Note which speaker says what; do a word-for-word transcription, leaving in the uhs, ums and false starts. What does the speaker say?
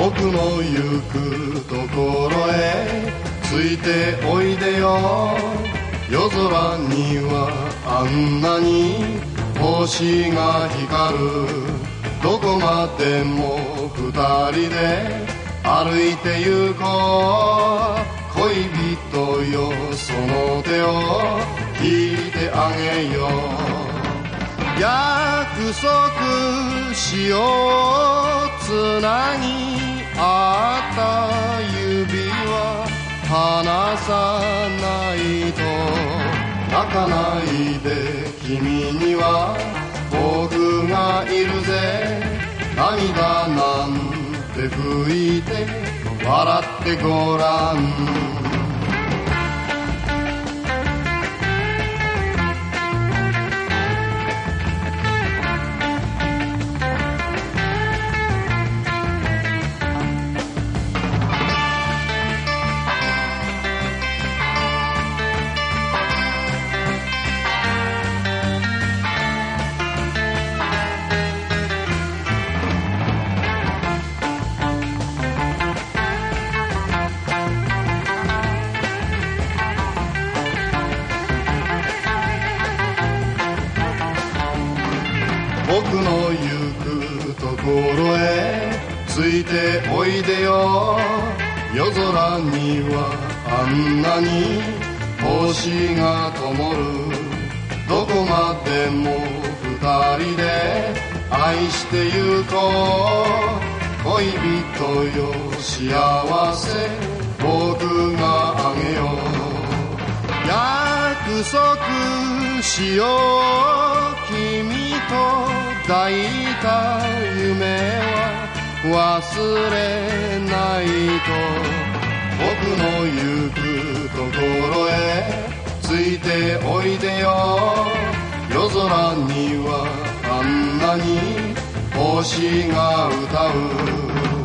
Speaker 1: 僕の行くところへついておいでよ。夜空にはあんなに星が光る。どこまでも二人で歩いて行こう。恋人よその手を引いてあげよう。約束しようつなぎ合った指は離さないと。泣かないで君には僕がいるぜ。涙なんて拭いて笑ってごらん。僕の行くところへついておいでよ。夜空にはあんなに星が灯る。どこまでも二人で愛してゆこう。恋人よ幸せ僕があげよう。約束しよう君と抱いた夢は忘れないと。僕の行くところへついておいでよ。夜空にはあんなに星が歌う。